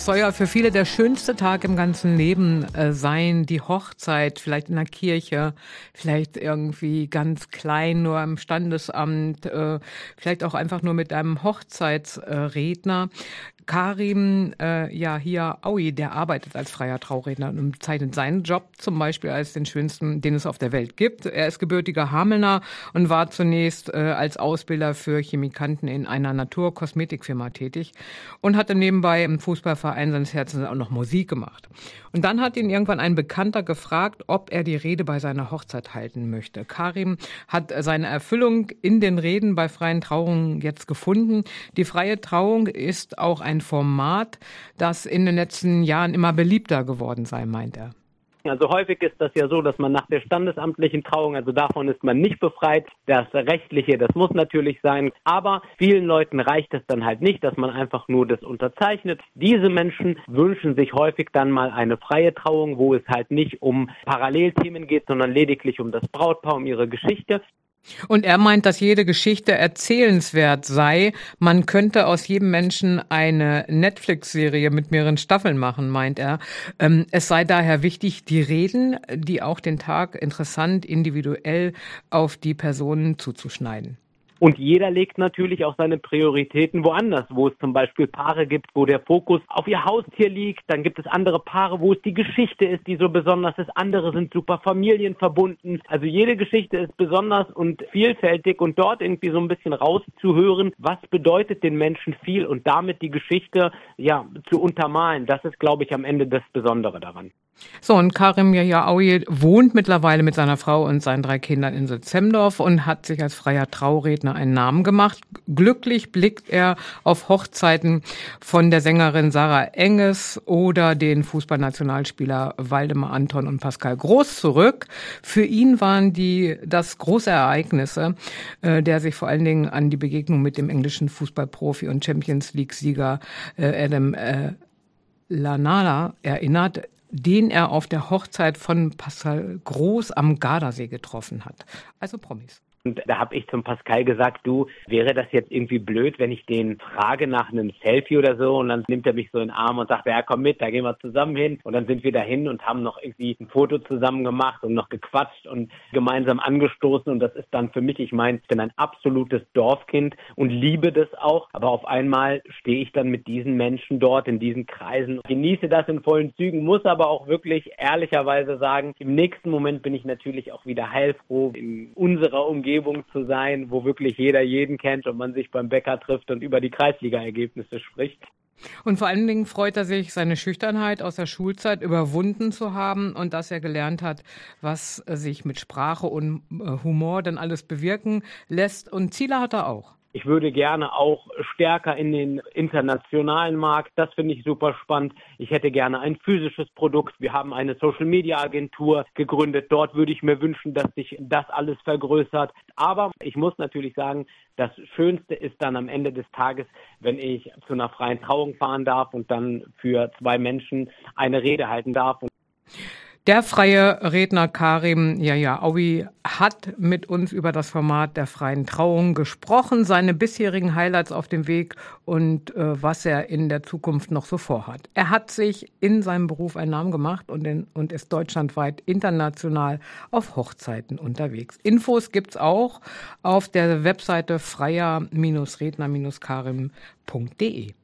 Es soll ja für viele der schönste Tag im ganzen Leben sein, die Hochzeit, vielleicht in der Kirche, vielleicht irgendwie ganz klein, nur im Standesamt, vielleicht auch einfach nur mit einem Hochzeitsredner. Karim hier Aui, der arbeitet als freier Trauredner und bezeichnet seinen Job zum Beispiel als den schönsten, den es auf der Welt gibt. Er ist gebürtiger Hamelner und war zunächst als Ausbilder für Chemikanten in einer Naturkosmetikfirma tätig und hatte nebenbei im Fußballverein seines Herzens auch noch Musik gemacht. Und dann hat ihn irgendwann ein Bekannter gefragt, ob er die Rede bei seiner Hochzeit halten möchte. Karim hat seine Erfüllung in den Reden bei freien Trauungen jetzt gefunden. Die freie Trauung ist auch ein Format, das in den letzten Jahren immer beliebter geworden sei, meint er. Also häufig ist das ja so, dass man nach der standesamtlichen Trauung, also davon ist man nicht befreit. Das Rechtliche, das muss natürlich sein. Aber vielen Leuten reicht es dann halt nicht, dass man einfach nur das unterzeichnet. Diese Menschen wünschen sich häufig dann mal eine freie Trauung, wo es halt nicht um Parallelthemen geht, sondern lediglich um das Brautpaar, um ihre Geschichte. Und er meint, dass jede Geschichte erzählenswert sei. Man könnte aus jedem Menschen eine Netflix-Serie mit mehreren Staffeln machen, meint er. Es sei daher wichtig, die Reden, die auch den Tag interessant, individuell auf die Personen zuzuschneiden. Und jeder legt natürlich auch seine Prioritäten woanders, wo es zum Beispiel Paare gibt, wo der Fokus auf ihr Haustier liegt. Dann gibt es andere Paare, wo es die Geschichte ist, die so besonders ist. Andere sind super familienverbunden. Also jede Geschichte ist besonders und vielfältig und dort irgendwie so ein bisschen rauszuhören, was bedeutet den Menschen viel und damit die Geschichte zu untermalen. Das ist, glaube ich, am Ende das Besondere daran. So, und Karim Aui wohnt mittlerweile mit seiner Frau und seinen 3 Kindern in Sitz-Hemdorf und hat sich als freier Trauredner einen Namen gemacht. Glücklich blickt er auf Hochzeiten von der Sängerin Sarah Enges oder den Fußballnationalspieler Waldemar Anton und Pascal Groß zurück. Für ihn waren das große Ereignisse, der sich vor allen Dingen an die Begegnung mit dem englischen Fußballprofi und Champions-League-Sieger Adam Lallana erinnert, den er auf der Hochzeit von Pascal Groß am Gardasee getroffen hat. Also Promis. Und da habe ich zum Pascal gesagt, du, wäre das jetzt irgendwie blöd, wenn ich den frage nach einem Selfie oder so und dann nimmt er mich so in den Arm und sagt, ja komm mit, da gehen wir zusammen hin und dann sind wir dahin und haben noch irgendwie ein Foto zusammen gemacht und noch gequatscht und gemeinsam angestoßen und das ist dann für mich, ich bin ein absolutes Dorfkind und liebe das auch, aber auf einmal stehe ich dann mit diesen Menschen dort in diesen Kreisen, genieße das in vollen Zügen, muss aber auch wirklich ehrlicherweise sagen, im nächsten Moment bin ich natürlich auch wieder heilfroh in unserer Umgebung zu sein, wo wirklich jeder jeden kennt und man sich beim Bäcker trifft und über die Kreisliga-Ergebnisse spricht. Und vor allen Dingen freut er sich, seine Schüchternheit aus der Schulzeit überwunden zu haben und dass er gelernt hat, was sich mit Sprache und Humor dann alles bewirken lässt. Und Ziele hat er auch. Ich würde gerne auch stärker in den internationalen Markt. Das finde ich super spannend. Ich hätte gerne ein physisches Produkt. Wir haben eine Social-Media-Agentur gegründet. Dort würde ich mir wünschen, dass sich das alles vergrößert. Aber ich muss natürlich sagen, das Schönste ist dann am Ende des Tages, wenn ich zu einer freien Trauung fahren darf und dann für 2 Menschen eine Rede halten darf. Der freie Redner Karim Aui hat mit uns über das Format der freien Trauung gesprochen, seine bisherigen Highlights auf dem Weg und was er in der Zukunft noch so vorhat. Er hat sich in seinem Beruf einen Namen gemacht und ist deutschlandweit international auf Hochzeiten unterwegs. Infos gibt's auch auf der Webseite freier-redner-karim.de.